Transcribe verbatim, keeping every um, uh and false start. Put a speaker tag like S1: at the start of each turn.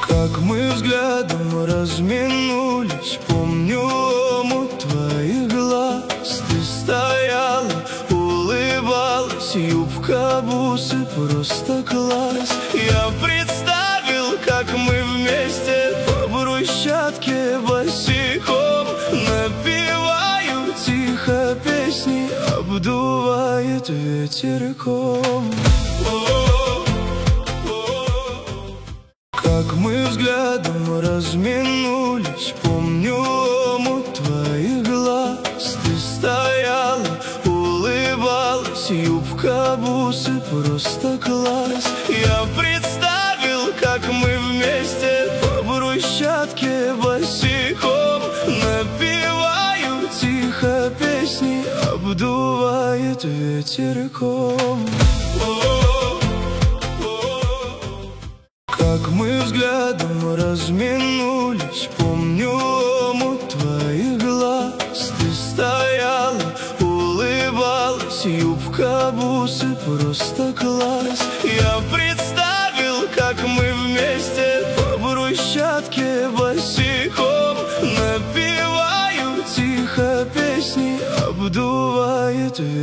S1: Как мы взглядом разминулись, помню омут твоих глаз. Ты стояла, улыбалась, юбка, бусы, просто класс. Я представил, как мы вместе по брусчатке босиком. Напеваю тихо песни, обдувает ветерком. Как мы взглядом разминулись, помню омут твоих глаз. Ты стояла, улыбалась, юбка, бусы, просто класс. Я представил, как мы вместе по брусчатке босиком. Напеваю тихо песни, обдувает ветерком. Как мы взглядом разминулись, помню омут твоих глаз. Ты стояла, улыбалась, юбка, бусы, просто класс. Я представил, как мы вместе по брусчатке босиком. Напеваю тихо песни, обдувает ветерком.